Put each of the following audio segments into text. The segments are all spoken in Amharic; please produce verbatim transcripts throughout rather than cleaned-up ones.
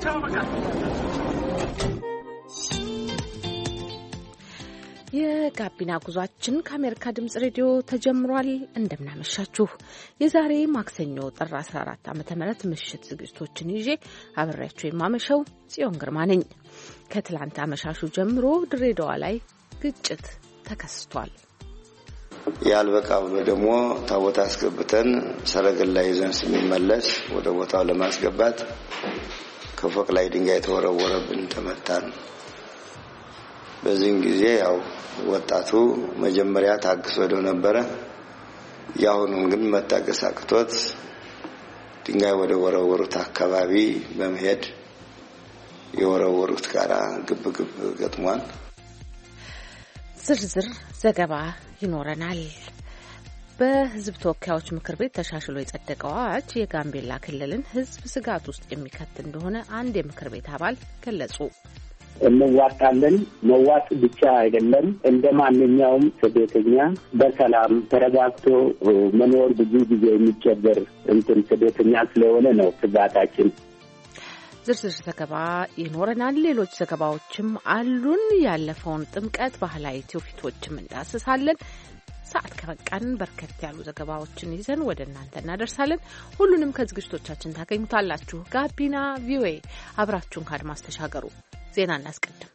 የጋቢና ጉዟችን ከአሜሪካ ድምጽ ሬዲዮ ተጀምሯል። እንደምናመሻችሁ የዛሬ ማክሰኞ ጥር አስራ አራት ዓመተ ምህረት ምሽት ዝግጅቶችን ይዤ አብሬያችሁ የማመሸው ጽዮን ግርማ ነኝ። ከትላንት አመሻሹ ጀምሮ ድሬዳዋ ላይ ግጭት ተከስቷል። ያልበቃ ደግሞ ታቦት አስገብተን ሰረገላ ይዘን ስንመለስ ወደ ቦታው ለማስገባት ከፎቅ ላይ ድንጋይ ተወረወረብን፣ ተመታን። በዚህ ጊዜ ያው ወጣቱ መጀመሪያ ታግሶ ወደ ነበረ ያሁኑን ግን መታገስ አቅቶት ድንጋይ ወደ ወረወሩት አካባቢ በመሄድ የወረወሩት ጋራ ግብ ግብ ገጥሟል። ዝርዝር ዘገባ ይኖረናል። በሕዝብ ተወካዮች ምክር ቤት ተሻሽሎ የጸደቀው አዋጅ የጋምቤላ ክልልን ሕዝብ ስጋት ውስጥ የሚከት እንደሆነ አንድ የምክር ቤት አባል ገለጹ። እንዋጣለን። መዋጥ ብቻ አይደለም፣ እንደ ማንኛውም ስደተኛ በሰላም ተረጋግቶ መኖር ብዙ ጊዜ የሚቸገር እንትን ስደተኛ ስለሆነ ነው ስጋታችን። ዝርዝር ዘገባ ይኖረናል። ሌሎች ዘገባዎችም አሉን። ያለፈውን ጥምቀት ባህላዊ ትውፊቶችም እንዳስሳለን። ሰዓት ከበቃን በርከት ያሉ ዘገባዎችን ይዘን ወደ እናንተ እናደርሳለን። ሁሉንም ከዝግጅቶቻችን ታገኙታላችሁ። ጋቢና ቪኦኤ አብራችሁን ካድማስ ተሻገሩ። ዜና እናስቀድም።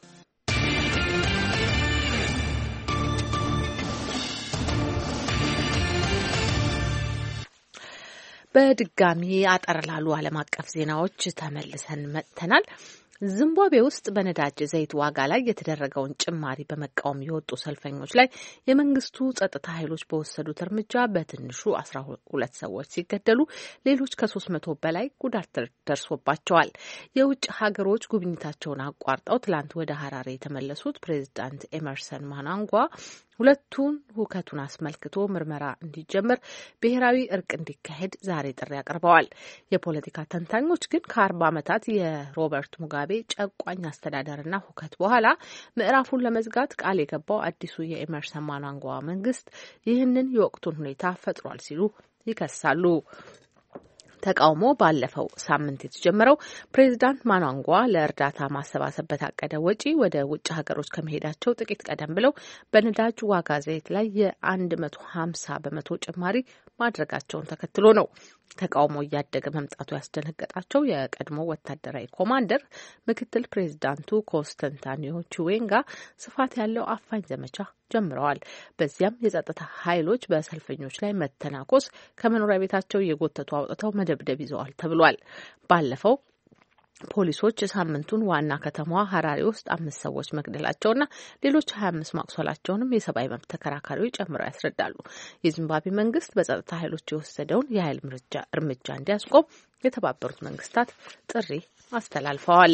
በድጋሚ አጠር ላሉ ዓለም አቀፍ ዜናዎች ተመልሰን መጥተናል። ዚምባብዌ ውስጥ በነዳጅ ዘይት ዋጋ ላይ የተደረገውን ጭማሪ በመቃወም የወጡ ሰልፈኞች ላይ የመንግስቱ ጸጥታ ኃይሎች በወሰዱት እርምጃ በትንሹ አስራ ሁለት ሰዎች ሲገደሉ ሌሎች ከሶስት መቶ በላይ ጉዳት ደርሶባቸዋል። የውጭ ሀገሮች ጉብኝታቸውን አቋርጠው ትላንት ወደ ሀራሬ የተመለሱት ፕሬዚዳንት ኤመርሰን ማናንጓ ሁለቱን ሁከቱን አስመልክቶ ምርመራ እንዲጀመር ብሔራዊ እርቅ እንዲካሄድ ዛሬ ጥሪ አቅርበዋል። የፖለቲካ ተንታኞች ግን ከአርባ ዓመታት የሮበርት ሙጋቤ ጨቋኝ አስተዳደርና ሁከት በኋላ ምዕራፉን ለመዝጋት ቃል የገባው አዲሱ የኤመርሰን ማናንጓ መንግስት ይህንን የወቅቱን ሁኔታ ፈጥሯል ሲሉ ይከሳሉ። ተቃውሞ ባለፈው ሳምንት የተጀመረው ፕሬዚዳንት ማናንጓ ለእርዳታ ማሰባሰብ በታቀደ ወጪ ወደ ውጭ ሀገሮች ከመሄዳቸው ጥቂት ቀደም ብለው በነዳጅ ዋጋ ዘይት ላይ የአንድ መቶ ሀምሳ በመቶ ጭማሪ ማድረጋቸውን ተከትሎ ነው። ተቃውሞ እያደገ መምጣቱ ያስደነገጣቸው የቀድሞ ወታደራዊ ኮማንደር ምክትል ፕሬዚዳንቱ ኮንስታንቲኖ ቺዌንጋ ስፋት ያለው አፋኝ ዘመቻ ጀምረዋል። በዚያም የጸጥታ ኃይሎች በሰልፈኞች ላይ መተናኮስ፣ ከመኖሪያ ቤታቸው የጎተቱ አውጥተው መደብደብ ይዘዋል ተብሏል። ባለፈው ፖሊሶች ሳምንቱን ዋና ከተማዋ ሀራሬ ውስጥ አምስት ሰዎች መግደላቸውና ሌሎች ሀያ አምስት ማቁሰላቸውንም የሰብአዊ መብት ተከራካሪዎች ጨምረው ያስረዳሉ። የዚምባብዌ መንግስት በጸጥታ ኃይሎች የወሰደውን የኃይል እርምጃ እንዲያስቆም የተባበሩት መንግስታት ጥሪ አስተላልፈዋል።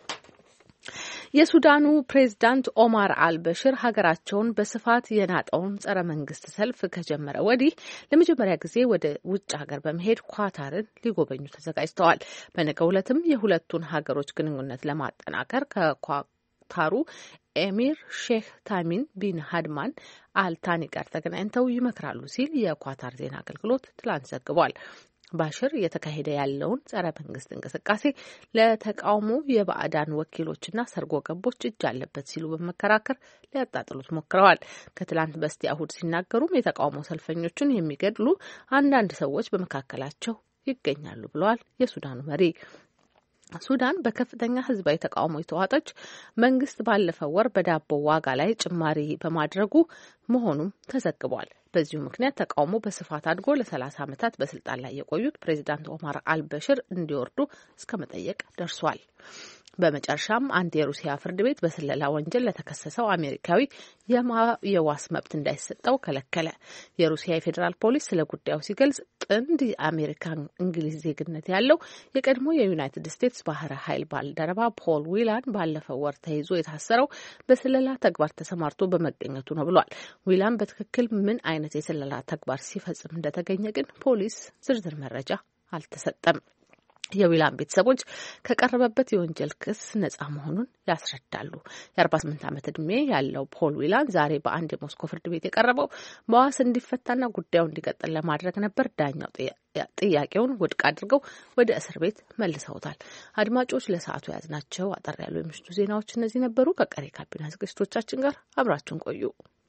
የሱዳኑ ፕሬዝዳንት ኦማር አልበሽር ሀገራቸውን በስፋት የናጠውን ጸረ መንግስት ሰልፍ ከጀመረ ወዲህ ለመጀመሪያ ጊዜ ወደ ውጭ ሀገር በመሄድ ኳታርን ሊጎበኙ ተዘጋጅተዋል። በነገው ዕለትም የሁለቱን ሀገሮች ግንኙነት ለማጠናከር ከኳታሩ ኤሚር ሼክ ታሚን ቢን ሀድማን አልታኒ ጋር ተገናኝተው ይመክራሉ ሲል የኳታር ዜና አገልግሎት ትላንት ዘግቧል። ባሽር እየተካሄደ ያለውን ጸረ መንግስት እንቅስቃሴ ለተቃውሞ የባዕዳን ወኪሎችና ሰርጎ ገቦች እጅ አለበት ሲሉ በመከራከር ሊያጣጥሉት ሞክረዋል። ከትላንት በስቲያ እሁድ ሲናገሩም የተቃውሞ ሰልፈኞቹን የሚገድሉ አንዳንድ ሰዎች በመካከላቸው ይገኛሉ ብለዋል። የሱዳኑ መሪ ሱዳን በከፍተኛ ህዝባዊ ተቃውሞ የተዋጠች መንግስት ባለፈው ወር በዳቦ ዋጋ ላይ ጭማሪ በማድረጉ መሆኑም ተዘግቧል። በዚሁ ምክንያት ተቃውሞ በስፋት አድጎ ለሰላሳ ዓመታት በስልጣን ላይ የቆዩት ፕሬዚዳንት ኦማር አልበሽር እንዲወርዱ እስከ መጠየቅ ደርሷል። በመጨረሻም አንድ የሩሲያ ፍርድ ቤት በስለላ ወንጀል ለተከሰሰው አሜሪካዊ የዋስ መብት እንዳይሰጠው ከለከለ። የሩሲያ የፌዴራል ፖሊስ ስለ ጉዳዩ ሲገልጽ ጥንድ የአሜሪካን እንግሊዝ ዜግነት ያለው የቀድሞ የዩናይትድ ስቴትስ ባህር ኃይል ባልደረባ ፖል ዊላን ባለፈው ወር ተይዞ የታሰረው በስለላ ተግባር ተሰማርቶ በመገኘቱ ነው ብሏል። ዊላን በትክክል ምን አይነት የስለላ ተግባር ሲፈጽም እንደተገኘ ግን ፖሊስ ዝርዝር መረጃ አልተሰጠም። የዊላን ቤተሰቦች ከቀረበበት የወንጀል ክስ ነጻ መሆኑን ያስረዳሉ። የአርባ ስምንት ዓመት ዕድሜ ያለው ፖል ዊላን ዛሬ በአንድ የሞስኮ ፍርድ ቤት የቀረበው በዋስ እንዲፈታና ጉዳዩ እንዲቀጥል ለማድረግ ነበር። ዳኛው ጥያቄውን ውድቅ አድርገው ወደ እስር ቤት መልሰውታል። አድማጮች ለሰዓቱ ያዝናቸው አጠር ያሉ የምሽቱ ዜናዎች እነዚህ ነበሩ። ከቀሪ ካቢና ዝግጅቶቻችን ጋር አብራችሁን ቆዩ።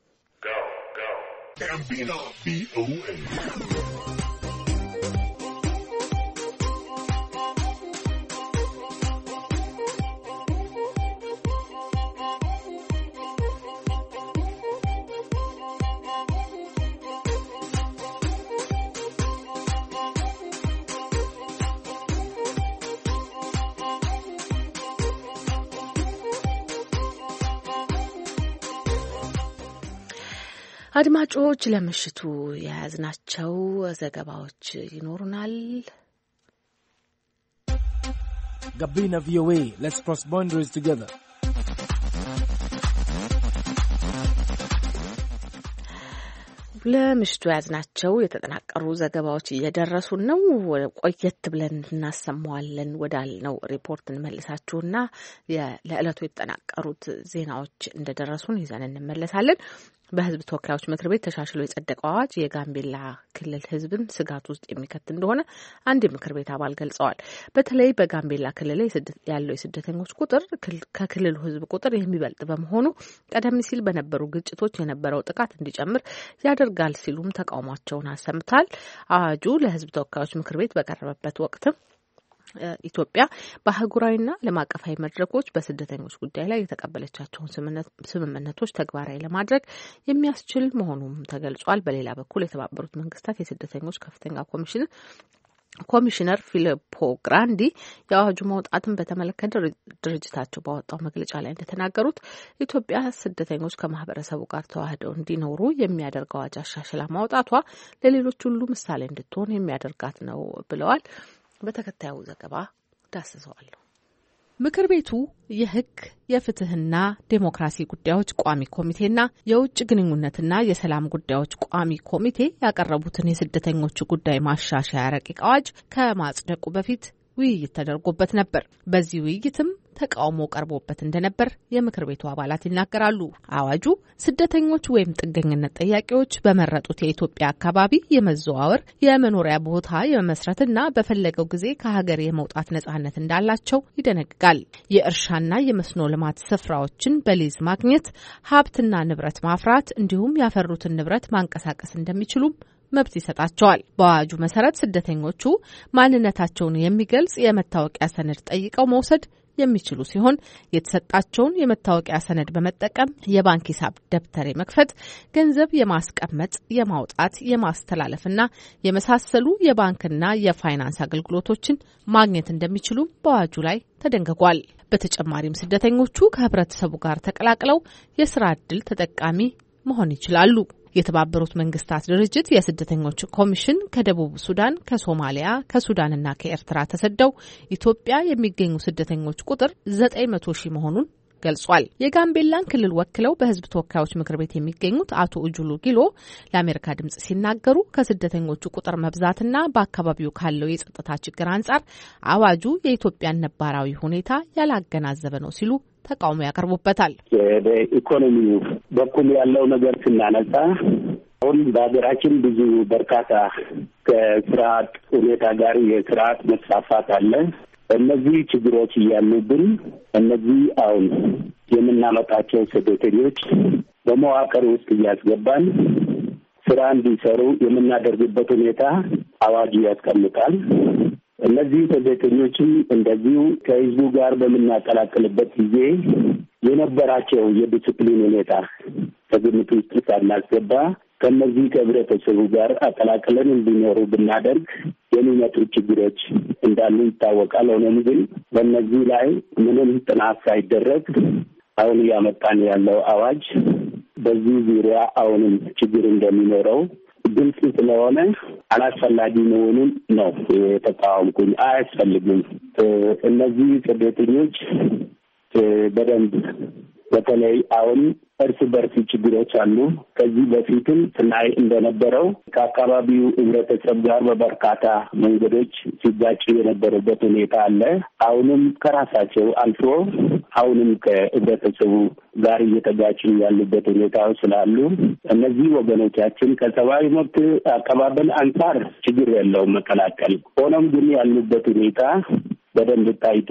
አድማጮች ለምሽቱ የያዝናቸው ዘገባዎች ይኖሩናል። ጋቢና ቪኦኤ Let's cross boundaries together. ለምሽቱ ያዝናቸው የተጠናቀሩ ዘገባዎች እየደረሱን ነው። ቆየት ብለን እናሰማዋለን ወዳልነው ሪፖርት እንመልሳችሁና ለዕለቱ የተጠናቀሩት ዜናዎች እንደደረሱን ይዘን እንመለሳለን። በህዝብ ተወካዮች ምክር ቤት ተሻሽሎ የጸደቀው አዋጅ የጋምቤላ ክልል ህዝብን ስጋት ውስጥ የሚከት እንደሆነ አንድ የምክር ቤት አባል ገልጸዋል። በተለይ በጋምቤላ ክልል ያለው የስደተኞች ቁጥር ከክልሉ ህዝብ ቁጥር የሚበልጥ በመሆኑ ቀደም ሲል በነበሩ ግጭቶች የነበረው ጥቃት እንዲጨምር ያደርጋል ሲሉም ተቃውሟቸውን አሰምተዋል። አዋጁ ለህዝብ ተወካዮች ምክር ቤት በቀረበበት ወቅትም ኢትዮጵያ በአህጉራዊና ዓለም አቀፋዊ መድረኮች በስደተኞች ጉዳይ ላይ የተቀበለቻቸውን ስምምነቶች ተግባራዊ ለማድረግ የሚያስችል መሆኑም ተገልጿል። በሌላ በኩል የተባበሩት መንግስታት የስደተኞች ከፍተኛ ኮሚሽን ኮሚሽነር ፊሊፖ ግራንዲ የአዋጁ መውጣትን በተመለከተ ድርጅታቸው ባወጣው መግለጫ ላይ እንደተናገሩት ኢትዮጵያ ስደተኞች ከማህበረሰቡ ጋር ተዋህደው እንዲኖሩ የሚያደርግ አዋጅ አሻሽላ ማውጣቷ ለሌሎች ሁሉ ምሳሌ እንድትሆን የሚያደርጋት ነው ብለዋል። በተከታዩ ዘገባ ዳስሰዋለሁ። ምክር ቤቱ የህግ የፍትህና ዴሞክራሲ ጉዳዮች ቋሚ ኮሚቴና የውጭ ግንኙነትና የሰላም ጉዳዮች ቋሚ ኮሚቴ ያቀረቡትን የስደተኞች ጉዳይ ማሻሻያ ረቂቅ አዋጅ ከማጽደቁ በፊት ውይይት ተደርጎበት ነበር። በዚህ ውይይትም ተቃውሞ ቀርቦበት እንደነበር የምክር ቤቱ አባላት ይናገራሉ። አዋጁ ስደተኞች ወይም ጥገኝነት ጠያቂዎች በመረጡት የኢትዮጵያ አካባቢ የመዘዋወር የመኖሪያ ቦታ የመመስረትና በፈለገው ጊዜ ከሀገር የመውጣት ነጻነት እንዳላቸው ይደነግጋል። የእርሻና የመስኖ ልማት ስፍራዎችን በሊዝ ማግኘት፣ ሀብትና ንብረት ማፍራት እንዲሁም ያፈሩትን ንብረት ማንቀሳቀስ እንደሚችሉም መብት ይሰጣቸዋል። በአዋጁ መሰረት ስደተኞቹ ማንነታቸውን የሚገልጽ የመታወቂያ ሰነድ ጠይቀው መውሰድ የሚችሉ ሲሆን የተሰጣቸውን የመታወቂያ ሰነድ በመጠቀም የባንክ ሂሳብ ደብተር የመክፈት፣ ገንዘብ የማስቀመጥ፣ የማውጣት፣ የማስተላለፍና የመሳሰሉ የባንክና የፋይናንስ አገልግሎቶችን ማግኘት እንደሚችሉ በአዋጁ ላይ ተደንግጓል። በተጨማሪም ስደተኞቹ ከህብረተሰቡ ጋር ተቀላቅለው የስራ ዕድል ተጠቃሚ መሆን ይችላሉ። የተባበሩት መንግስታት ድርጅት የስደተኞች ኮሚሽን ከደቡብ ሱዳን፣ ከሶማሊያ፣ ከሱዳንና ከኤርትራ ተሰደው ኢትዮጵያ የሚገኙ ስደተኞች ቁጥር ዘጠኝ መቶ ሺህ መሆኑን ገልጿል። የጋምቤላን ክልል ወክለው በህዝብ ተወካዮች ምክር ቤት የሚገኙት አቶ እጁሉ ጊሎ ለአሜሪካ ድምጽ ሲናገሩ ከስደተኞቹ ቁጥር መብዛትና በአካባቢው ካለው የጸጥታ ችግር አንጻር አዋጁ የኢትዮጵያን ነባራዊ ሁኔታ ያላገናዘበ ነው ሲሉ ተቃውሞ ያቀርቡበታል። በኢኮኖሚው በኩል ያለው ነገር ስናነሳ አሁን በሀገራችን ብዙ በርካታ ከስርዓት ሁኔታ ጋር የስርዓት መስፋፋት አለ። እነዚህ ችግሮች እያሉብን እነዚህ አሁን የምናመጣቸው ስደተኞች በመዋቅር ውስጥ እያስገባን ስራ እንዲሰሩ የምናደርግበት ሁኔታ አዋጁ ያስቀምጣል። እነዚህ ስደተኞችም እንደዚሁ ከህዝቡ ጋር በምናቀላቅልበት ጊዜ የነበራቸው የዲስፕሊን ሁኔታ ከግምት ውስጥ ሳናስገባ ከነዚህ ከህብረተሰቡ ጋር አቀላቅለን እንዲኖሩ ብናደርግ የሚመጡ ችግሮች እንዳሉ ይታወቃል። ሆኖም ግን በእነዚህ ላይ ምንም ጥናት ሳይደረግ አሁን እያመጣን ያለው አዋጅ በዚህ ዙሪያ አሁንም ችግር እንደሚኖረው ግልጽ ስለሆነ አላስፈላጊ መሆኑን ነው የተቃወምኩኝ። አያስፈልግም። እነዚህ ስደተኞች በደንብ በተለይ አሁን እርስ በርስ ችግሮች አሉ። ከዚህ በፊትም ስናይ እንደነበረው ከአካባቢው ህብረተሰብ ጋር በበርካታ መንገዶች ሲጋጭ የነበረበት ሁኔታ አለ። አሁንም ከራሳቸው አልፎ አሁንም ከህብረተሰቡ ጋር እየተጋጩ ያሉበት ሁኔታዎች ስላሉ እነዚህ ወገኖቻችን ከሰብአዊ መብት አቀባበል አንጻር ችግር የለውም መቀላቀል። ሆኖም ግን ያሉበት ሁኔታ በደንብ ታይቶ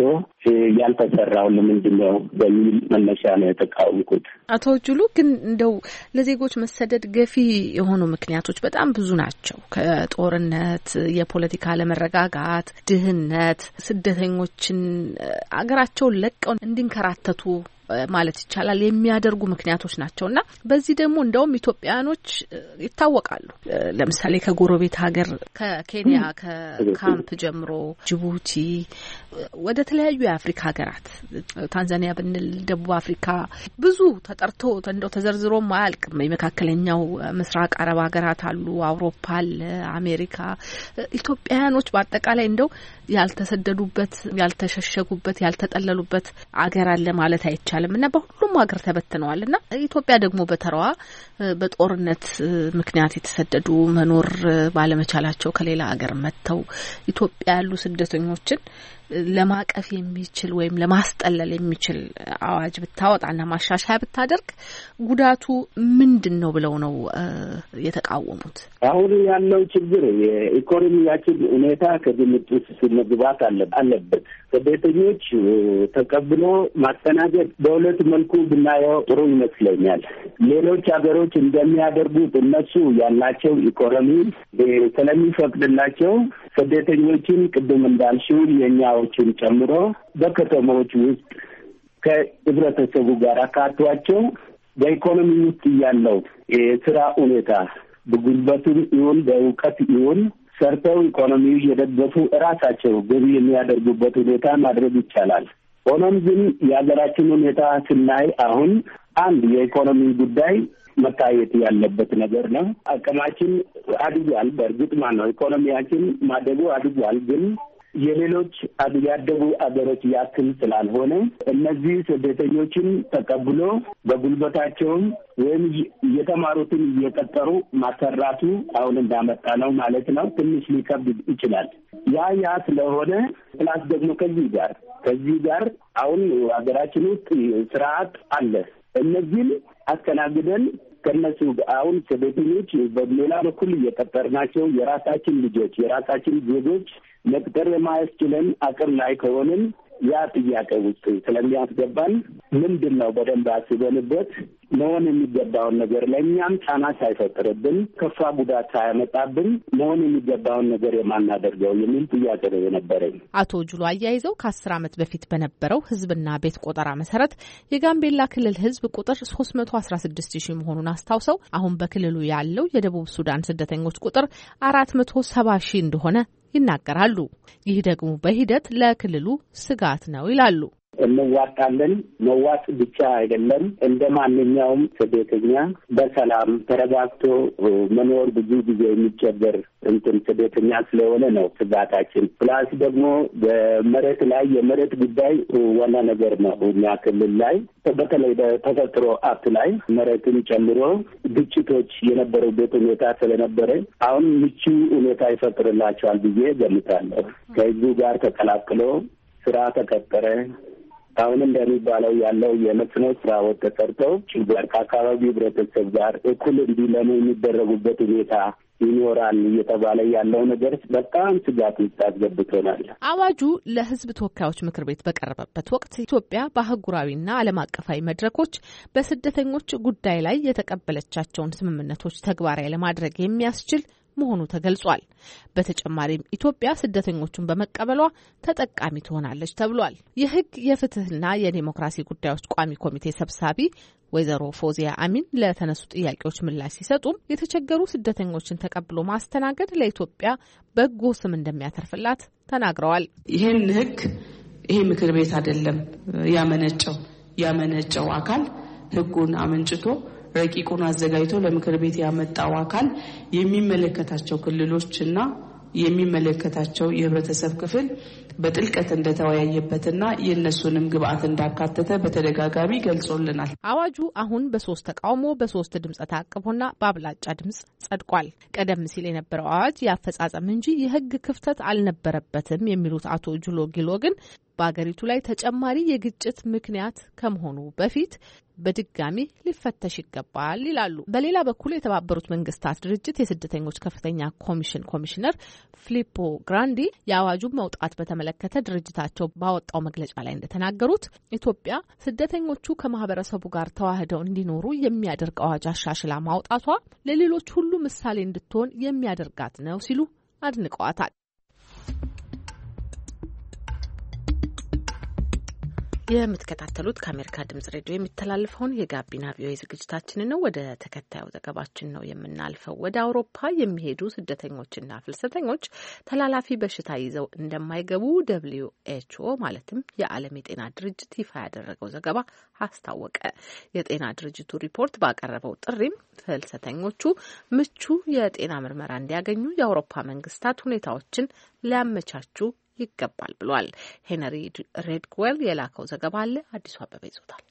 ያልተሰራው ለምንድን ነው በሚል መነሻ ነው የተቃወምኩት። አቶ ጁሉ ግን እንደው ለዜጎች መሰደድ ገፊ የሆኑ ምክንያቶች በጣም ብዙ ናቸው። ከጦርነት፣ የፖለቲካ አለመረጋጋት፣ ድህነት፣ ስደተኞችን አገራቸውን ለቀው እንዲንከራተቱ ማለት ይቻላል የሚያደርጉ ምክንያቶች ናቸውና በዚህ ደግሞ እንደውም ኢትዮጵያኖች ይታወቃሉ። ለምሳሌ ከጎረቤት ሀገር ከኬንያ ከካምፕ ጀምሮ ጅቡቲ ወደ ተለያዩ የአፍሪካ ሀገራት ታንዛኒያ ብንል ደቡብ አፍሪካ ብዙ ተጠርቶ እንደው ተዘርዝሮ ማያልቅም። የመካከለኛው ምስራቅ አረብ ሀገራት አሉ፣ አውሮፓ አለ፣ አሜሪካ። ኢትዮጵያኖች በአጠቃላይ እንደው ያልተሰደዱበት፣ ያልተሸሸጉበት፣ ያልተጠለሉበት አገር አለ ማለት አይቻልም እና በሁሉም ሀገር ተበትነዋልና ኢትዮጵያ ደግሞ በተራዋ በጦርነት ምክንያት የተሰደዱ መኖር ባለመቻላቸው ከሌላ ሀገር መጥተው ኢትዮጵያ ያሉ ስደተኞችን ለማቀፍ የሚችል ወይም ለማስጠለል የሚችል አዋጅ ብታወጣና ማሻሻያ ብታደርግ ጉዳቱ ምንድነው ብለው ነው የተቃወሙት? አሁን ያለው ችግር የኢኮኖሚያችን ሁኔታ ከግምት ውስጥ መግባት አለበት። ስደተኞች ተቀብሎ ማስተናገድ በሁለት መልኩ ብናየው ጥሩ ይመስለኛል። ሌሎች ሀገሮች እንደሚያደርጉት እነሱ ያላቸው ኢኮኖሚ ስለሚፈቅድላቸው ስደተኞችን ቅድም እንዳልሽው የኛዎችን ጨምሮ በከተሞች ውስጥ ከህብረተሰቡ ጋር አካቷቸው በኢኮኖሚ ውስጥ ያለው የስራ ሁኔታ በጉልበቱም ይሁን በእውቀት ይሁን ሰርተው ኢኮኖሚው እየደገፉ እራሳቸው ገቢ የሚያደርጉበት ሁኔታ ማድረግ ይቻላል። ሆኖም ግን የሀገራችን ሁኔታ ስናይ አሁን አንድ የኢኮኖሚ ጉዳይ መታየት ያለበት ነገር ነው። አቅማችን አድጓል። በእርግጥ ማነው ኢኮኖሚያችን ማደጉ አድጓል። ግን የሌሎች ያደጉ አገሮች ያክል ስላልሆነ እነዚህ ስደተኞችን ተቀብሎ በጉልበታቸውም ወይም የተማሩትን እየቀጠሩ ማሰራቱ አሁን እንዳመጣ ነው ማለት ነው ትንሽ ሊከብድ ይችላል። ያ ያ ስለሆነ ፕላስ ደግሞ ከዚህ ጋር ከዚህ ጋር አሁን ሀገራችን ውስጥ ስርዓት አለ። እነዚህን አስተናግደን ከነሱ አሁን ስደተኞች በሌላ በኩል እየቀጠርናቸው የራሳችን ልጆች የራሳችን ዜጎች መቅጠር የማያስችለን አቅም ላይ ከሆንን ያ ጥያቄ ውስጥ ስለሚያስገባን ምንድን ነው በደንብ አስበንበት መሆን የሚገባውን ነገር ለእኛም ጫና ሳይፈጥርብን ከፋ ጉዳት ሳያመጣብን መሆን የሚገባውን ነገር የማናደርገው የሚል ጥያቄ ነው የነበረኝ። አቶ ጁሉ አያይዘው ከአስር ዓመት በፊት በነበረው ህዝብና ቤት ቆጠራ መሰረት የጋምቤላ ክልል ህዝብ ቁጥር ሶስት መቶ አስራ ስድስት ሺህ መሆኑን አስታውሰው አሁን በክልሉ ያለው የደቡብ ሱዳን ስደተኞች ቁጥር አራት መቶ ሰባ ሺህ እንደሆነ ይናገራሉ። ይህ ደግሞ በሂደት ለክልሉ ስጋት ነው ይላሉ። እንዋጣለን መዋጥ ብቻ አይደለም እንደ ማንኛውም ስደተኛ በሰላም ተረጋግቶ መኖር ብዙ ጊዜ የሚቸገር እንትን ስደተኛ ስለሆነ ነው ስጋታችን። ፕላስ ደግሞ በመሬት ላይ የመሬት ጉዳይ ዋና ነገር ነው። እኛ ክልል ላይ በተለይ በተፈጥሮ ሀብት ላይ መሬትን ጨምሮ ግጭቶች የነበሩበት ሁኔታ ስለነበረ አሁን ምቹ ሁኔታ ይፈጥርላቸዋል ብዬ ገምታለሁ። ከህዝቡ ጋር ተቀላቅሎ ስራ ተቀጠረ አሁን እንደሚባለው ያለው የመስኖ ስራዎች ተሰርተው ችግር ከአካባቢው ህብረተሰብ ጋር እኩል እንዲለሙ የሚደረጉበት ሁኔታ ይኖራል እየተባለ ያለው ነገር በጣም ስጋት ውስጥ አስገብቶናል። አዋጁ ለህዝብ ተወካዮች ምክር ቤት በቀረበበት ወቅት ኢትዮጵያ በአህጉራዊና ዓለም አቀፋዊ መድረኮች በስደተኞች ጉዳይ ላይ የተቀበለቻቸውን ስምምነቶች ተግባራዊ ለማድረግ የሚያስችል መሆኑ ተገልጿል። በተጨማሪም ኢትዮጵያ ስደተኞቹን በመቀበሏ ተጠቃሚ ትሆናለች ተብሏል። የህግ የፍትህና የዲሞክራሲ ጉዳዮች ቋሚ ኮሚቴ ሰብሳቢ ወይዘሮ ፎዚያ አሚን ለተነሱ ጥያቄዎች ምላሽ ሲሰጡም የተቸገሩ ስደተኞችን ተቀብሎ ማስተናገድ ለኢትዮጵያ በጎ ስም እንደሚያተርፍላት ተናግረዋል። ይህን ህግ ይሄ ምክር ቤት አይደለም ያመነጨው ያመነጨው አካል ህጉን አመንጭቶ ረቂቁን አዘጋጅቶ ለምክር ቤት ያመጣው አካል የሚመለከታቸው ክልሎችና የሚመለከታቸው የህብረተሰብ ክፍል በጥልቀት እንደተወያየበትና የነሱንም ግብአት እንዳካተተ በተደጋጋሚ ገልጾልናል። አዋጁ አሁን በሶስት ተቃውሞ በሶስት ድምጽ ታቅቦና በአብላጫ ድምጽ ጸድቋል። ቀደም ሲል የነበረው አዋጅ ያፈጻጸም እንጂ የህግ ክፍተት አልነበረበትም የሚሉት አቶ ጁሎ ጊሎ ግን በአገሪቱ ላይ ተጨማሪ የግጭት ምክንያት ከመሆኑ በፊት በድጋሚ ሊፈተሽ ይገባል ይላሉ። በሌላ በኩል የተባበሩት መንግስታት ድርጅት የስደተኞች ከፍተኛ ኮሚሽን ኮሚሽነር ፊሊፖ ግራንዲ የአዋጁን መውጣት በተመለከተ ድርጅታቸው ባወጣው መግለጫ ላይ እንደተናገሩት ኢትዮጵያ ስደተኞቹ ከማህበረሰቡ ጋር ተዋህደው እንዲኖሩ የሚያደርግ አዋጅ አሻሽላ ማውጣቷ ለሌሎች ሁሉ ምሳሌ እንድትሆን የሚያደርጋት ነው ሲሉ አድንቀዋታል። የምትከታተሉት ከአሜሪካ ድምጽ ሬዲዮ የሚተላለፈውን የጋቢና ቪኦኤ ዝግጅታችን ነው። ወደ ተከታዩ ዘገባችን ነው የምናልፈው። ወደ አውሮፓ የሚሄዱ ስደተኞችና ፍልሰተኞች ተላላፊ በሽታ ይዘው እንደማይገቡ ደብሊው ኤች ኦ ማለትም የዓለም የጤና ድርጅት ይፋ ያደረገው ዘገባ አስታወቀ። የጤና ድርጅቱ ሪፖርት ባቀረበው ጥሪም ፍልሰተኞቹ ምቹ የጤና ምርመራ እንዲያገኙ የአውሮፓ መንግስታት ሁኔታዎችን ሊያመቻቹ ይገባል ብሏል። ሄነሪ ሬድዌል የላከው ዘገባ አለ። አዲሱ አበበ ይዞታል።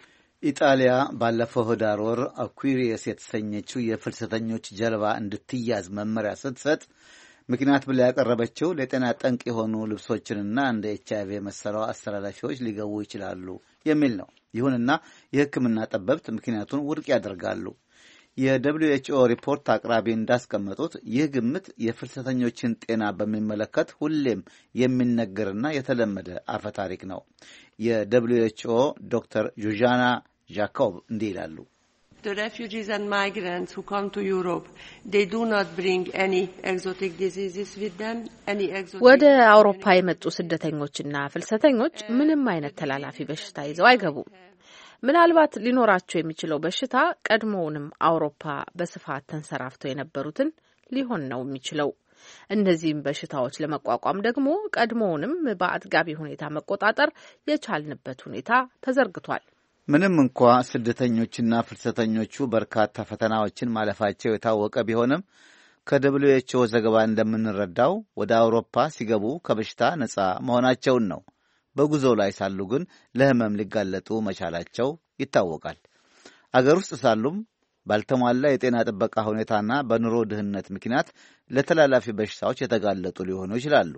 ኢጣሊያ ባለፈው ህዳር ወር አኩሪየስ የተሰኘችው የፍልሰተኞች ጀልባ እንድትያዝ መመሪያ ስትሰጥ ምክንያት ብላ ያቀረበችው ለጤና ጠንቅ የሆኑ ልብሶችንና እንደ ኤች አይ ቪ መሰለው አስተላላፊዎች ሊገቡ ይችላሉ የሚል ነው። ይሁንና የሕክምና ጠበብት ምክንያቱን ውድቅ ያደርጋሉ። የደብሊው ኤች ኦ ሪፖርት አቅራቢ እንዳስቀመጡት ይህ ግምት የፍልሰተኞችን ጤና በሚመለከት ሁሌም የሚነገርና የተለመደ አፈ ታሪክ ነው። የደብሊው ኤች ኦ ዶክተር ጁዣና ጃኮብ እንዲህ ይላሉ። The refugees and migrants who come to Europe, they do not bring any exotic diseases with them, any exotic ወደ አውሮፓ የመጡ ስደተኞችና ፍልሰተኞች ምንም አይነት ተላላፊ በሽታ ይዘው አይገቡም። ምናልባት ሊኖራቸው የሚችለው በሽታ ቀድሞውንም አውሮፓ በስፋት ተንሰራፍተው የነበሩትን ሊሆን ነው የሚችለው። እነዚህም በሽታዎች ለመቋቋም ደግሞ ቀድሞውንም በአጥጋቢ ሁኔታ መቆጣጠር የቻልንበት ሁኔታ ተዘርግቷል። ምንም እንኳ ስደተኞችና ፍልሰተኞቹ በርካታ ፈተናዎችን ማለፋቸው የታወቀ ቢሆንም ከደብሊው ኤች ኦ ዘገባ እንደምንረዳው ወደ አውሮፓ ሲገቡ ከበሽታ ነጻ መሆናቸውን ነው። በጉዞ ላይ ሳሉ ግን ለህመም ሊጋለጡ መቻላቸው ይታወቃል። አገር ውስጥ ሳሉም ባልተሟላ የጤና ጥበቃ ሁኔታና በኑሮ ድህነት ምክንያት ለተላላፊ በሽታዎች የተጋለጡ ሊሆኑ ይችላሉ።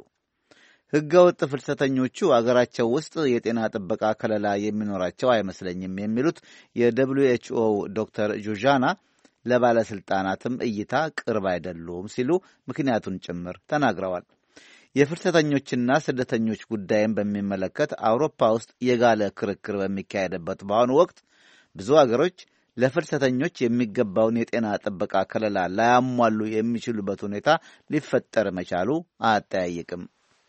ህገወጥ ፍልሰተኞቹ አገራቸው ውስጥ የጤና ጥበቃ ከለላ የሚኖራቸው አይመስለኝም የሚሉት የደብሊው ኤች ኦ ዶክተር ጁዣና ለባለስልጣናትም እይታ ቅርብ አይደሉም ሲሉ ምክንያቱን ጭምር ተናግረዋል። የፍልሰተኞችና ስደተኞች ጉዳይን በሚመለከት አውሮፓ ውስጥ የጋለ ክርክር በሚካሄድበት በአሁኑ ወቅት ብዙ አገሮች ለፍልሰተኞች የሚገባውን የጤና ጥበቃ ከለላ ላያሟሉ የሚችሉበት ሁኔታ ሊፈጠር መቻሉ አያጠያይቅም።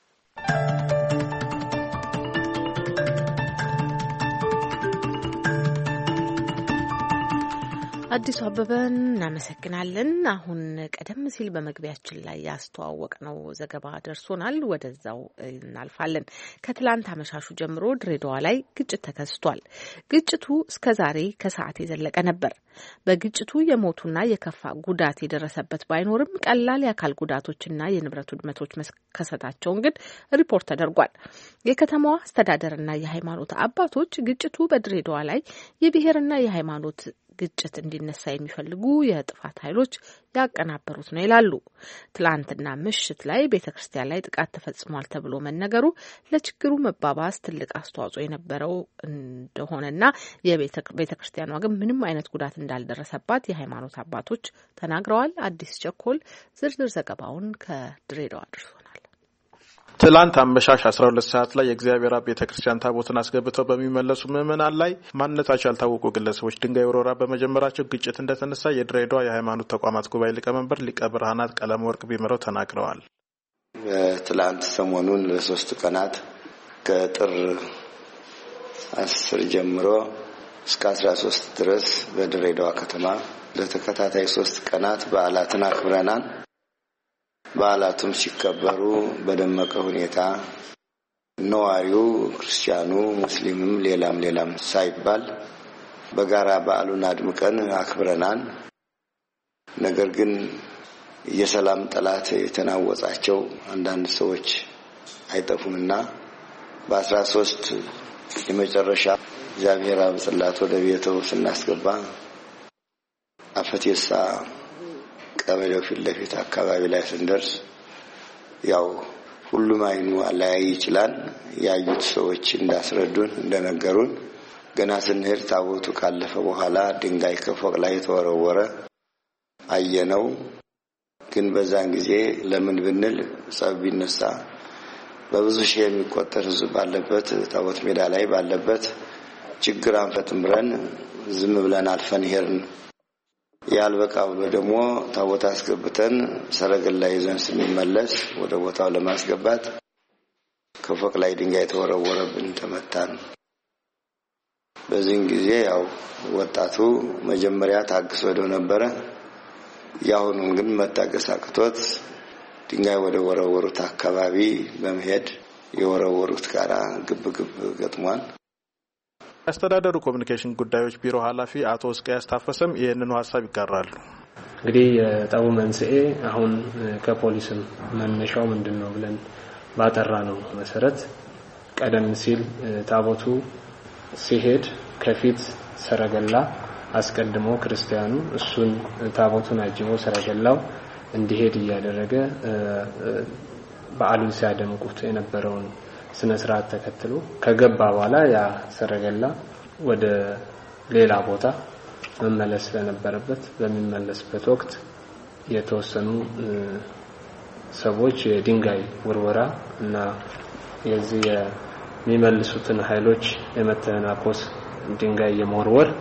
አዲሱ አበበን እናመሰግናለን። አሁን ቀደም ሲል በመግቢያችን ላይ ያስተዋወቅነው ዘገባ ደርሶናል። ወደዛው እናልፋለን። ከትላንት አመሻሹ ጀምሮ ድሬዳዋ ላይ ግጭት ተከስቷል። ግጭቱ እስከዛሬ ከሰዓት የዘለቀ ነበር። በግጭቱ የሞቱና የከፋ ጉዳት የደረሰበት ባይኖርም ቀላል የአካል ጉዳቶችና የንብረት ውድመቶች መከሰታቸውን ግን ሪፖርት ተደርጓል። የከተማዋ አስተዳደርና የሃይማኖት አባቶች ግጭቱ በድሬዳዋ ላይ የብሔርና የሃይማኖት ግጭት እንዲነሳ የሚፈልጉ የጥፋት ኃይሎች ያቀናበሩት ነው ይላሉ። ትላንትና ምሽት ላይ ቤተክርስቲያን ላይ ጥቃት ተፈጽሟል ተብሎ መነገሩ ለችግሩ መባባስ ትልቅ አስተዋጽኦ የነበረው እንደሆነና የቤተክርስቲያኗ ግን ምንም አይነት ጉዳት እንዳልደረሰባት የሃይማኖት አባቶች ተናግረዋል። አዲስ ቸኮል ዝርዝር ዘገባውን ከድሬዳዋ አድርሶናል። ትላንት አመሻሽ አስራ ሁለት ሰዓት ላይ የእግዚአብሔር አብ ቤተክርስቲያን ታቦትን አስገብተው በሚመለሱ ምዕመናን ላይ ማንነታቸው ያልታወቁ ግለሰቦች ድንጋይ ወረራ በመጀመራቸው ግጭት እንደተነሳ የድሬዳዋ የሃይማኖት ተቋማት ጉባኤ ሊቀመንበር ሊቀ ብርሃናት ቀለም ወርቅ ቢመረው ተናግረዋል። ትላንት ሰሞኑን ለሶስት ቀናት ከጥር አስር ጀምሮ እስከ አስራ ሶስት ድረስ በድሬዳዋ ከተማ ለተከታታይ ሶስት ቀናት በዓላትን አክብረናል። በዓላቱም ሲከበሩ በደመቀ ሁኔታ ነዋሪው ክርስቲያኑ፣ ሙስሊምም ሌላም ሌላም ሳይባል በጋራ በዓሉን አድምቀን አክብረናል። ነገር ግን የሰላም ጠላት የተናወጻቸው አንዳንድ ሰዎች አይጠፉምና በአስራ ሶስት የመጨረሻ እግዚአብሔር አብጽላት ወደ ቤተው ስናስገባ አፈቴሳ ቀበሌው ፊት ለፊት አካባቢ ላይ ስንደርስ ያው ሁሉም አይኑ አላይ ይችላል ያዩት ሰዎች እንዳስረዱን እንደነገሩን ገና ስንሄድ ታቦቱ ካለፈ በኋላ ድንጋይ ከፎቅ ላይ ተወረወረ አየነው። ግን በዛን ጊዜ ለምን ብንል ጸብ ቢነሳ በብዙ ሺህ የሚቆጠር ህዝብ ባለበት ታቦት ሜዳ ላይ ባለበት ችግር አንፈትም ብለን ዝም ብለን አልፈን ሄርን። ያልበቃ ብሎ ደግሞ ታቦት አስገብተን ሰረገላ ይዘን ስንመለስ ወደ ቦታው ለማስገባት ከፎቅ ላይ ድንጋይ ተወረወረብን፣ ተመታን። በዚህን ጊዜ ያው ወጣቱ መጀመሪያ ታግሶ ወደ ነበረ ያሁኑን ግን መታገስ አቅቶት ድንጋይ ወደ ወረወሩት አካባቢ በመሄድ የወረወሩት ጋራ ግብ ግብ ገጥሟል። አስተዳደሩ ኮሙኒኬሽን ጉዳዮች ቢሮ ኃላፊ አቶ እስቂያስ ታፈሰም ይሄንን ሐሳብ ይጋራሉ። እንግዲህ የጠቡ መንስኤ አሁን ከፖሊስም መነሻው ምንድነው ብለን ባጠራ ነው መሰረት ቀደም ሲል ታቦቱ ሲሄድ ከፊት ሰረገላ አስቀድሞ ክርስቲያኑ እሱን ታቦቱን አጅቦ ሰረገላው እንዲሄድ ያደረገ በዓሉን ሲያደምቁት የነበረውን ስነ ስርዓት ተከትሎ ከገባ በኋላ ያ ሰረገላ ወደ ሌላ ቦታ መመለስ ስለነበረበት በሚመለስበት ወቅት የተወሰኑ ሰዎች የድንጋይ ውርወራ እና የዚህ የሚመልሱትን ኃይሎች የመተናኮስ ድንጋይ የመወርወር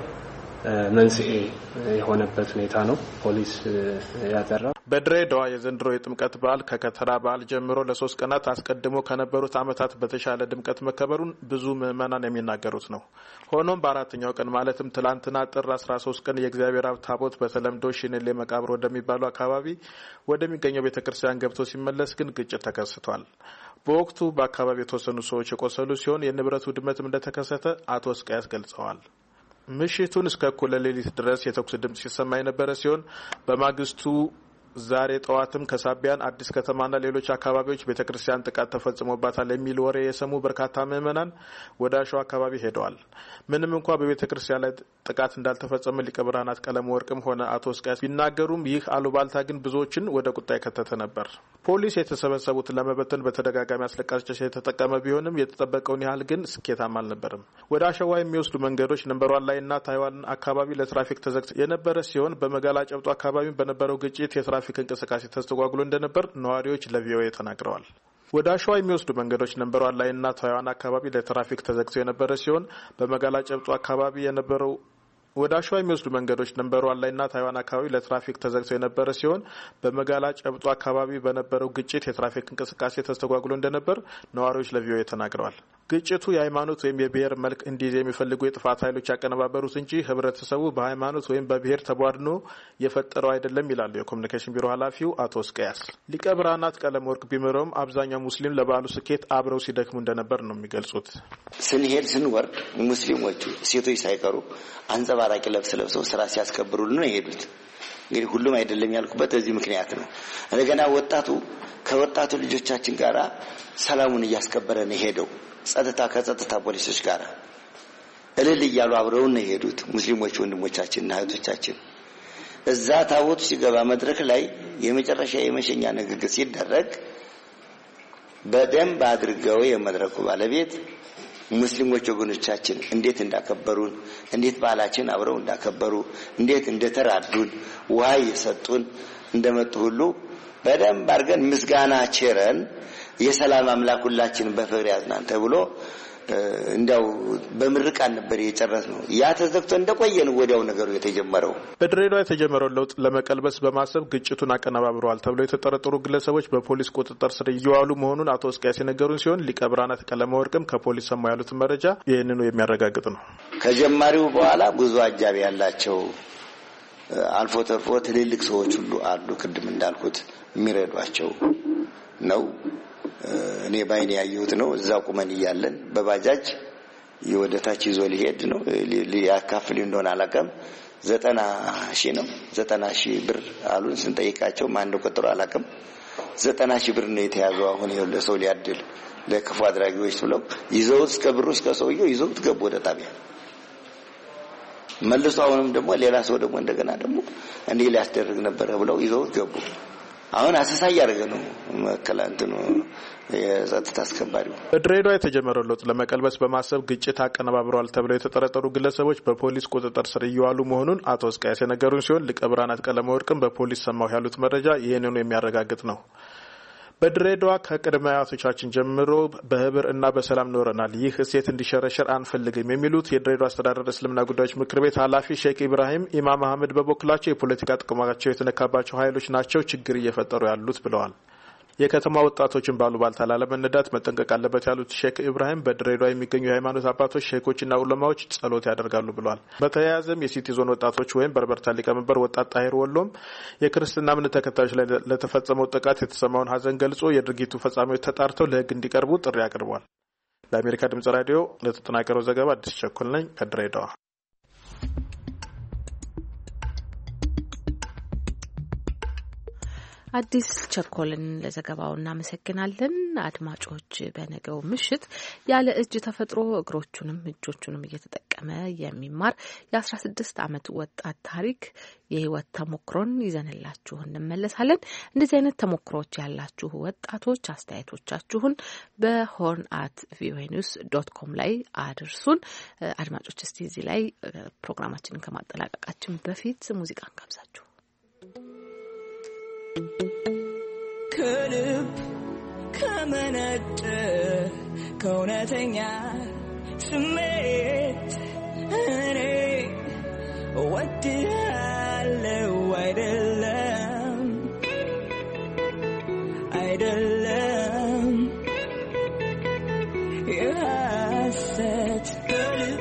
መንስኤ የሆነበት ሁኔታ ነው ፖሊስ ያጠራው። በድሬዳዋ የዘንድሮ የጥምቀት በዓል ከከተራ በዓል ጀምሮ ለሶስት ቀናት አስቀድሞ ከነበሩት ዓመታት በተሻለ ድምቀት መከበሩን ብዙ ምዕመናን የሚናገሩት ነው። ሆኖም በአራተኛው ቀን ማለትም ትላንትና ጥር አስራ ሶስት ቀን የእግዚአብሔር አብ ታቦት በተለምዶ ሽኔሌ መቃብር ወደሚባለው አካባቢ ወደሚገኘው ቤተክርስቲያን ገብቶ ሲመለስ ግን ግጭት ተከስቷል። በወቅቱ በአካባቢው የተወሰኑ ሰዎች የቆሰሉ ሲሆን የንብረቱ ውድመትም እንደተከሰተ አቶ እስቂያስ ገልጸዋል። ምሽቱን እስከ እኩለ ሌሊት ድረስ የተኩስ ድምጽ ሲሰማ የነበረ ሲሆን በማግስቱ ዛሬ ጠዋትም ከሳቢያን አዲስ ከተማና ሌሎች አካባቢዎች ቤተክርስቲያን ጥቃት ተፈጽሞባታል የሚል ወሬ የሰሙ በርካታ ምዕመናን ወደ አሸዋ አካባቢ ሄደዋል። ምንም እንኳን በቤተክርስቲያን ላይ ጥቃት እንዳልተፈጸመ ሊቀ ብርሃናት ቀለም ወርቅም ሆነ አቶ እስቂያስ ቢናገሩም ይህ አሉባልታ ግን ብዙዎችን ወደ ቁጣ የከተተ ነበር። ፖሊስ የተሰበሰቡትን ለመበተን በተደጋጋሚ አስለቃሽ ጭስ የተጠቀመ ቢሆንም የተጠበቀውን ያህል ግን ስኬታማ አልነበረም። ወደ አሸዋ የሚወስዱ መንገዶች ነምበር ዋን ላይና ታይዋን አካባቢ ለትራፊክ ተዘግተው የነበረ ሲሆን በመጋላ ጨብጦ አካባቢ በነበረው ግጭት የትራፊክ እንቅስቃሴ ተስተጓጉሎ እንደነበር ነዋሪዎች ለቪኦኤ ተናግረዋል። ወደ አሸዋ የሚወስዱ መንገዶች ነምበር ዋን ላይና ታይዋን አካባቢ ለትራፊክ ተዘግተው የነበረ ሲሆን በመጋላ ጨብጦ አካባቢ የነበረው ወደ አሸዋ የሚወስዱ መንገዶች ነምበር ዋን ላይና ታይዋን አካባቢ ለትራፊክ ተዘግተው የነበረ ሲሆን በመጋላ ጨብጦ አካባቢ በነበረው ግጭት የትራፊክ እንቅስቃሴ ተስተጓጉሎ እንደነበር ነዋሪዎች ለቪኦኤ ተናግረዋል። ግጭቱ የሃይማኖት ወይም የብሔር መልክ እንዲይዝ የሚፈልጉ የጥፋት ኃይሎች ያቀነባበሩት እንጂ ህብረተሰቡ በሃይማኖት ወይም በብሔር ተቧድኖ የፈጠረው አይደለም ይላሉ የኮሙኒኬሽን ቢሮ ኃላፊው አቶ እስቂያስ። ሊቀ ብርሃናት ቀለም ወርቅ ቢመረውም አብዛኛው ሙስሊም ለበዓሉ ስኬት አብረው ሲደክሙ እንደነበር ነው የሚገልጹት። ስንሄድ ስንወርድ ሙስሊሞቹ ሴቶች ሳይቀሩ አንጸባራቂ ልብስ ለብሰው ስራ ሲያስከብሩልን ነው የሄዱት። እንግዲህ ሁሉም አይደለም ያልኩበት እዚህ ምክንያት ነው። እንደገና ወጣቱ ከወጣቱ ልጆቻችን ጋራ ሰላሙን እያስከበረ ነው ሄደው ጸጥታ ከጸጥታ ፖሊሶች ጋር እልል እያሉ አብረው ነው የሄዱት ሙስሊሞች ወንድሞቻችንና እህቶቻችን። እዛ ታቦቱ ሲገባ መድረክ ላይ የመጨረሻ የመሸኛ ንግግር ሲደረግ በደንብ አድርገው የመድረኩ ባለቤት ሙስሊሞች ወገኖቻችን እንዴት እንዳከበሩን እንዴት ባላችን አብረው እንዳከበሩ እንዴት እንደተራዱን ውሃ የሰጡን እንደመጡ ሁሉ በደንብ አድርገን ምስጋና ቸረን የሰላም አምላክ ሁላችን በፍቅር ያዝናን ተብሎ እንዳው በምርቃን ነበር የጨረስነው። ያ ተዘግቶ እንደቆየን ወዲያው ነገሩ የተጀመረው። በድሬዳዋ የተጀመረው ለውጥ ለመቀልበስ በማሰብ ግጭቱን አቀነባብረዋል ተብሎ የተጠረጠሩ ግለሰቦች በፖሊስ ቁጥጥር ስር እየዋሉ መሆኑን አቶ እስቂያስ የነገሩን ሲሆን ሊቀ ብርሃናት ቀለም ወርቅም ከፖሊስ ሰማ ያሉት መረጃ ይህንኑ የሚያረጋግጥ ነው። ከጀማሪው በኋላ ብዙ አጃቢ ያላቸው አልፎ ተርፎ ትልልቅ ሰዎች ሁሉ አሉ። ቅድም እንዳልኩት የሚረዷቸው ነው። እኔ ባይኔ ያየሁት ነው። እዛው ቁመን ይያለን በባጃጅ ይወደታች ይዞ ሊሄድ ነው ሊያካፍል እንደሆነ አላቀም ዘጠና ሺህ ነው ዘጠና ሺህ ብር አሉን። ስንጠይቃቸው ማን እንደቆጠሩ አላቀም። ዘጠና ሺህ ብር ነው የተያዘው። አሁን ይኸው ለሰው ሊያድል ለክፉ አድራጊዎች ብለው ይዘውት እስከ ብሩ እስከ ሰውየው ይዘውት ገቡ ወደ ጣቢያ። መልሶ አሁንም ደግሞ ሌላ ሰው ደግሞ እንደገና ደግሞ እንዲህ ሊያስደርግ ነበር ብለው ይዘውት ገቡ። አሁን አሰሳ ያደረገ ነው መከላንት ነው የጸጥታ አስከባሪው። በድሬዳዋ የተጀመረው ለውጥ ለመቀልበስ በማሰብ ግጭት አቀነባብረዋል ተብለው የተጠረጠሩ ግለሰቦች በፖሊስ ቁጥጥር ስር እየዋሉ መሆኑን አቶ እስቃያስ የነገሩን ሲሆን ሊቀ ብርሃናት ቀለመወርቅም በፖሊስ ሰማሁ ያሉት መረጃ ይህንኑ የሚያረጋግጥ ነው። በድሬዳዋ ከቅድመ አያቶቻችን ጀምሮ በህብር እና በሰላም ኖረናል፣ ይህ እሴት እንዲሸረሸር አንፈልግም የሚሉት የድሬዳዋ አስተዳደር እስልምና ጉዳዮች ምክር ቤት ኃላፊ ሼክ ኢብራሂም ኢማም አህመድ በበኩላቸው የፖለቲካ ጥቅማቸው የተነካባቸው ኃይሎች ናቸው ችግር እየፈጠሩ ያሉት ብለዋል። የከተማ ወጣቶችን ባሉባልታ ላለመነዳት መጠንቀቅ አለበት ያሉት ሼክ ኢብራሂም በድሬዳዋ የሚገኙ የሃይማኖት አባቶች ሼኮችና ዑለማዎች ጸሎት ያደርጋሉ ብለዋል። በተያያዘም የሲቲ ዞን ወጣቶች ወይም በርበርታ ሊቀመንበር ወጣት ጣሂር ወሎም የክርስትና እምነት ተከታዮች ላይ ለተፈጸመው ጥቃት የተሰማውን ሀዘን ገልጾ የድርጊቱ ፈጻሚዎች ተጣርተው ለህግ እንዲቀርቡ ጥሪ አቅርቧል። ለአሜሪካ ድምጽ ራዲዮ ለተጠናቀረው ዘገባ አዲስ ቸኮል ነኝ ከድሬዳዋ። አዲስ ቸኮልን ለዘገባው እናመሰግናለን። አድማጮች በነገው ምሽት ያለ እጅ ተፈጥሮ እግሮቹንም እጆቹንም እየተጠቀመ የሚማር የ16 ዓመት ወጣት ታሪክ የህይወት ተሞክሮን ይዘንላችሁ እንመለሳለን። እንደዚህ አይነት ተሞክሮች ያላችሁ ወጣቶች አስተያየቶቻችሁን በሆርን አት ቪኦኤ ኒውስ ዶት ኮም ላይ አድርሱን። አድማጮች እስቲ እዚህ ላይ ፕሮግራማችንን ከማጠናቀቃችን በፊት ሙዚቃን ጋብዛችሁ ከልብ ከመነጨ ከእውነተኛ ስሜት እኔ እወድሃለሁ አይደለም አይደለም የሐሰት ከልብ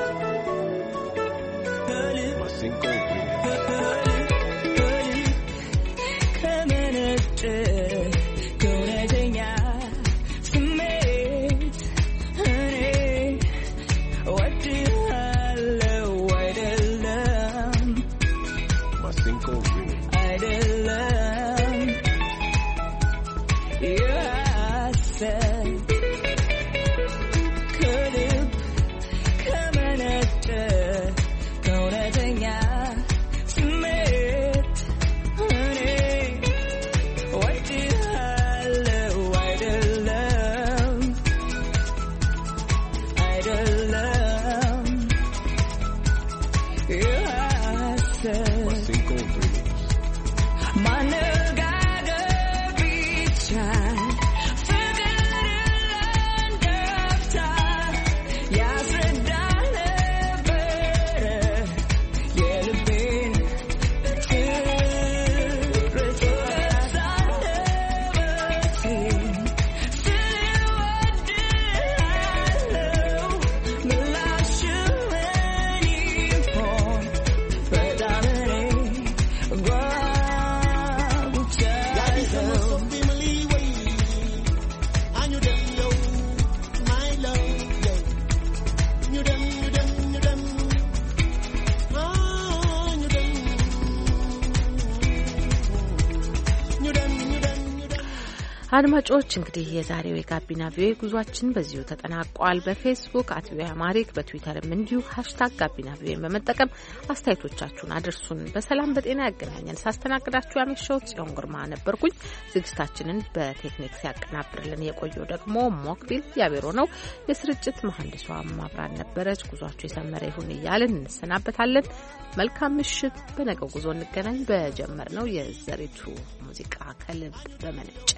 አድማጮች እንግዲህ የዛሬው የጋቢና ቪኦኤ ጉዟችን በዚሁ ተጠናቋል። በፌስቡክ አት ቪኦኤ አማሪክ በትዊተርም እንዲሁ ሃሽታግ ጋቢና ቪኦኤ በመጠቀም አስተያየቶቻችሁን አድርሱን። በሰላም በጤና ያገናኘን። ሳስተናግዳችሁ ያመሸሁት ጽዮን ግርማ ነበርኩኝ። ዝግጅታችንን በቴክኒክ ሲያቀናብርልን የቆየው ደግሞ ሞክቢል ያቤሮ ነው። የስርጭት መሐንዲሷ ማብራን ነበረች። ጉዟችሁ የሰመረ ይሁን እያልን እንሰናበታለን። መልካም ምሽት። በነገው ጉዞ እንገናኝ። በጀመርነው የዘሪቱ ሙዚቃ ከልብ በመነጨ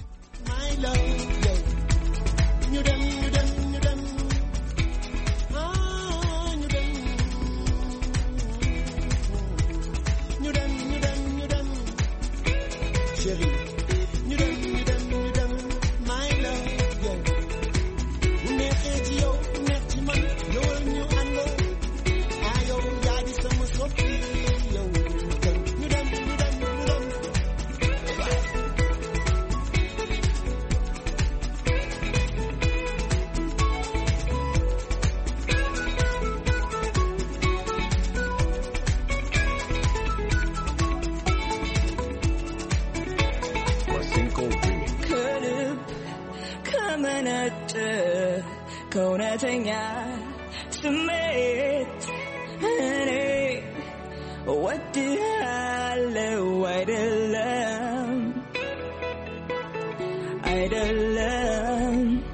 My love, yeah. You done, you done, you done. Ah, you done. You done, you done, you done. Chérie, you done, you done, you done. My love, yeah. You make it yo, you make it man. You and you and go. Ayo, yadi sama sopi. Yo, you done, you done, you done, you done. Cinco ከእውነተኛ ስሜት እኔ እወድሃለሁ አይደለም አይደለም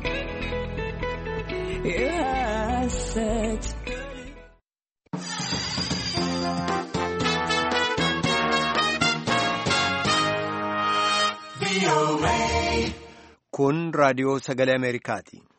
የሐሰት kun raadiyoo sagalee Ameerikaati.